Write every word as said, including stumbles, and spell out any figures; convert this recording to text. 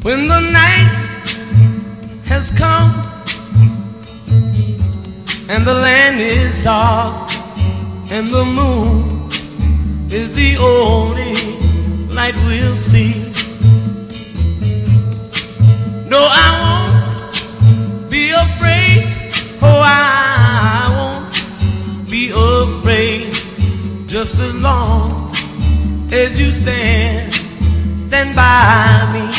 When the night has come and the land is dark and the moon is the only light we'll see. No, I won't be afraid. Oh, I won't be afraid. Just as long as you stand, stand by me.